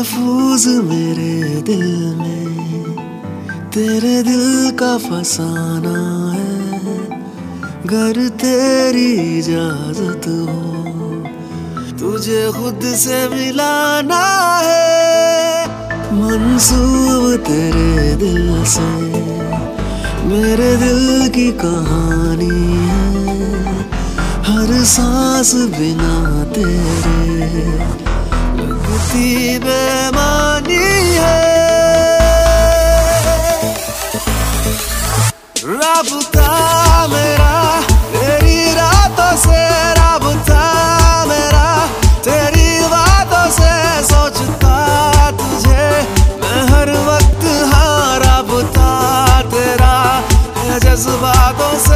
महफूज मेरे दिल में तेरे दिल का फसाना है। घर तेरी इजाजत हो तुझे खुद से मिलाना है। मंसूब तेरे दिल से मेरे दिल की कहानी है। हर सांस बिना तेरे लगती बेमानी है। राबता मेरा तेरी रातों से, राबता मेरा तेरी बातों से, सोचता तुझे मैं हर वक्त। हाँ राबता तेरा है जज्बातों से।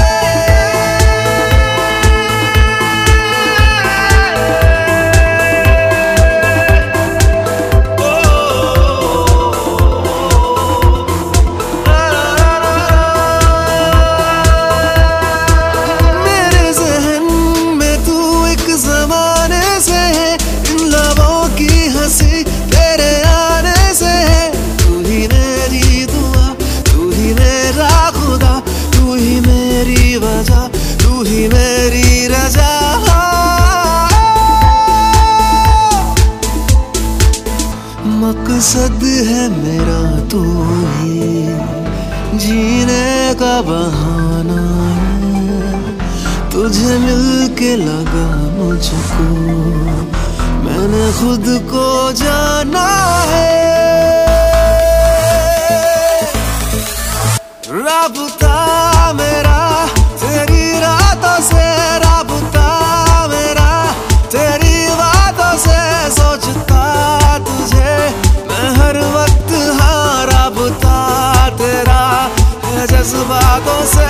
तेरे आने से तू ही मेरी दुआ, तू ही मेरा खुदा, तू ही मेरी वजह, तू ही मेरी रजा। मकसद है मेरा तू ही, जीने का बहाना है। तुझे मिलके लगा मुझको मैंने खुद को जाना है। राबता मेरा तेरी रातों से, राबता मेरा तेरी बातों से, सोचता तुझे मैं हर वक्त। हाँ राबता तेरा है जज्बातों से।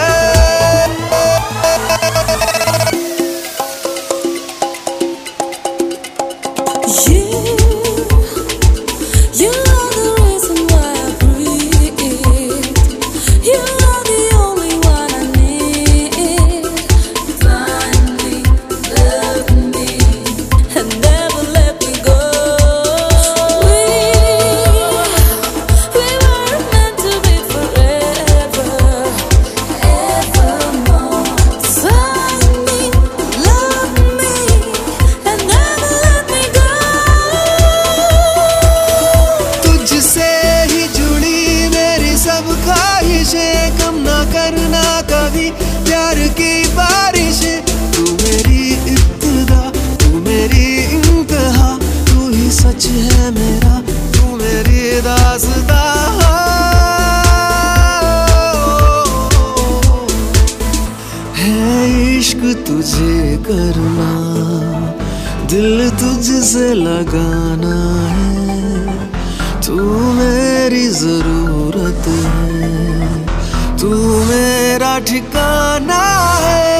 कम ना करना कभी प्यार की बारिश। तू मेरी इब्तिदा, तू मेरी इंतहा, तू ही सच है मेरा, तू मेरी दास्तां। है इश्क तुझे करना, दिल तुझसे लगाना है। तू मेरी जरूरत है, तू मेरा ठिकाना है।